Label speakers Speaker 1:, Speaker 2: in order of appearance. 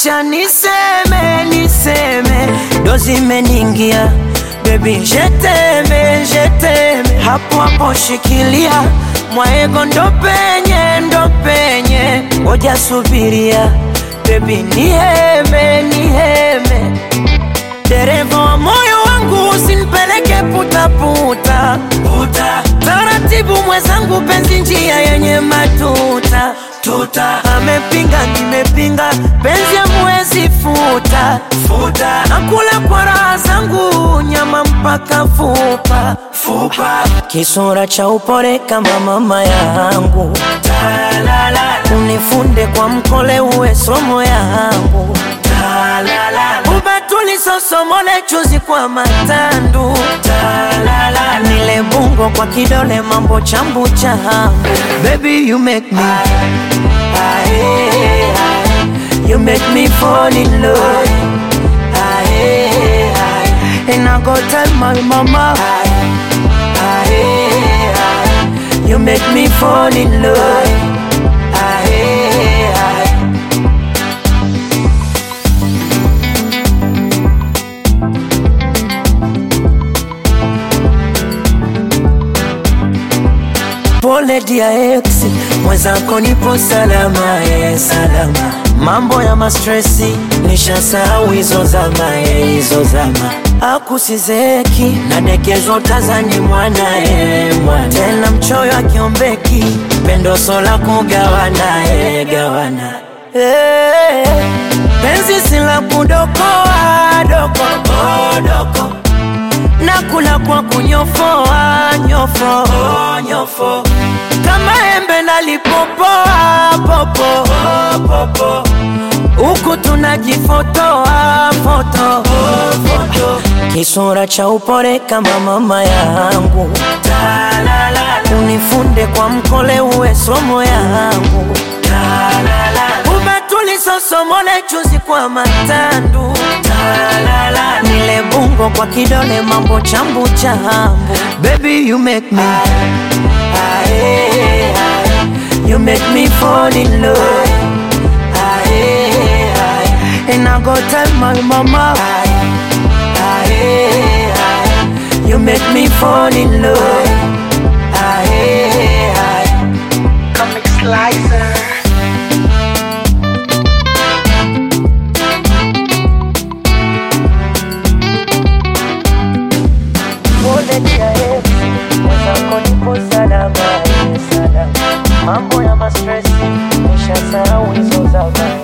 Speaker 1: acha niseme dozi imeningia. Baby jeteme hapo hapo shikilia, mwaego ndo penye ngoja subiria. Baby niheme dereva wa moyo wangu, usinipeleke puta taratibu mwezangu, penzi njia yenye matuta amepinga nimepinga, penzi hamwezi futa nakula kwa raha zangu, nyama mpaka fupa kisura cha upole kama mama yangu, unifunde kwa mkole uwe somo yangu, ubatuli sosomole chuzi kwa matandu, nile bungo kwa kidole mambo chambu changu. Baby you make me you make me fall in love, and I go tell my mama you make me fall in love. Pole dia ex, mwenzako nipo salama, salama. Mambo ya mastressi, nishasahau hizo zama. Akusizeki, nadekezwa utazani mwana. Tena mchoyo akiombeki, pendo sola kugawana. Penzi sila kudokoa, doko nakula kwa kunyofoa, nyofo kama embe nalipopoa, popo uku tunajifotoa, foto kisura cha upole kama mama yangu, unifunde kwa mkole uwe somo yangu, ubatuli sosomole chuzi kwa matandu, nile bungo kwa kidole mambo chambu changu. Baby you make me you make me fall in love, and I go tell my mama you make me fall in love.
Speaker 2: Comic Slicer.
Speaker 1: Mwenzako nipo salama, mambo ya mastressi, nishasahau hizo zama.